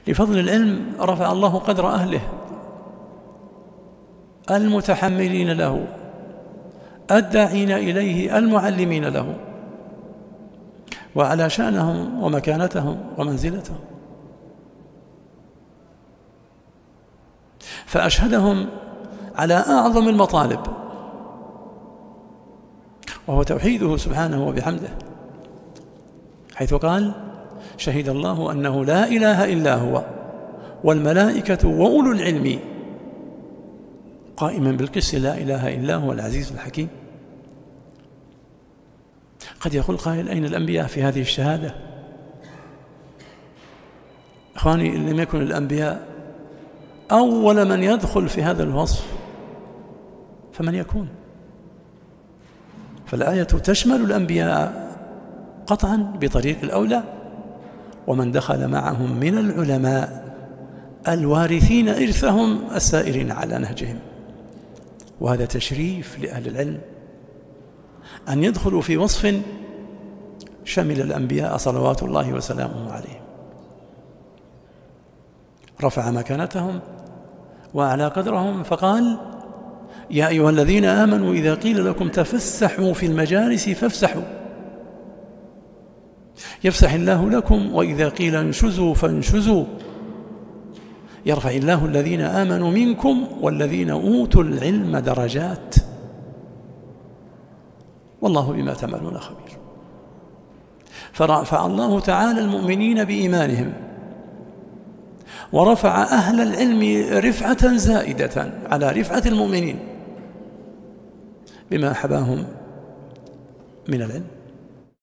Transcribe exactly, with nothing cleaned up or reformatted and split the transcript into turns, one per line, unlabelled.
لفضل العلم رفع الله قدر أهله المتحملين له الداعين إليه المعلمين له، وعلى شأنهم ومكانتهم ومنزلتهم، فأشهدهم على أعظم المطالب وهو توحيده سبحانه وبحمده، حيث قال: شهد الله أنه لا إله إلا هو والملائكة وأولو العلم قائما بالقسط لا إله إلا هو العزيز الحكيم. قد يقول قائل: أين الأنبياء في هذه الشهادة؟ إخواني، إن لم يكن الأنبياء أول من يدخل في هذا الوصف فمن يكون؟ فالآية تشمل الأنبياء قطعا بطريق الأولى، ومن دخل معهم من العلماء الوارثين إرثهم السائرين على نهجهم. وهذا تشريف لأهل العلم أن يدخلوا في وصف شمل الأنبياء صلوات الله وسلامه عليهم، رفع مكانتهم وأعلى قدرهم، فقال: يا أيها الذين آمنوا إذا قيل لكم تفسحوا في المجالس فافسحوا يفسح الله لكم، وإذا قيل انشزوا فانشزوا يرفع الله الذين آمنوا منكم والذين أوتوا العلم درجات والله بما تعملون خبير. فرفع الله تعالى المؤمنين بإيمانهم، ورفع أهل العلم رفعة زائدة على رفعة المؤمنين بما حباهم من العلم.